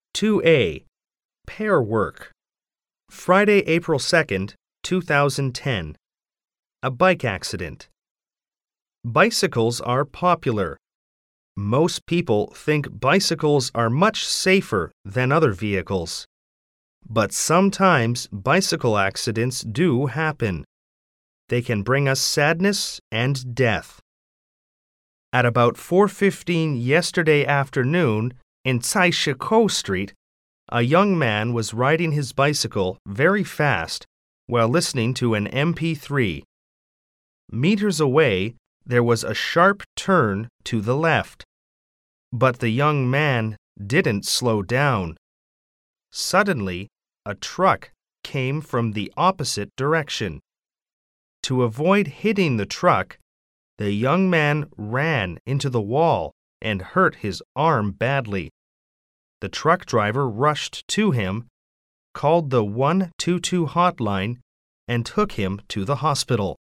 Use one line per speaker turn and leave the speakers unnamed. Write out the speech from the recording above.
2A. Pair work. Friday, April 2nd, 2010. A bike accident. Bicycles are popular. Most people think bicycles are much safer than other vehicles. But sometimes bicycle accidents do happen. They can bring us sadness and death. At about 4:15 yesterday afternoon in Taishikou Street, a young man was riding his bicycle very fast while listening to an MP3. Meters away, there was a sharp turn to the left. But the young man didn't slow down. Suddenly, a truck came from the opposite direction. To avoid hitting the truck, the young man ran into the wall and hurt his arm badly. The truck driver rushed to him, called the 122 hotline, and took him to the hospital.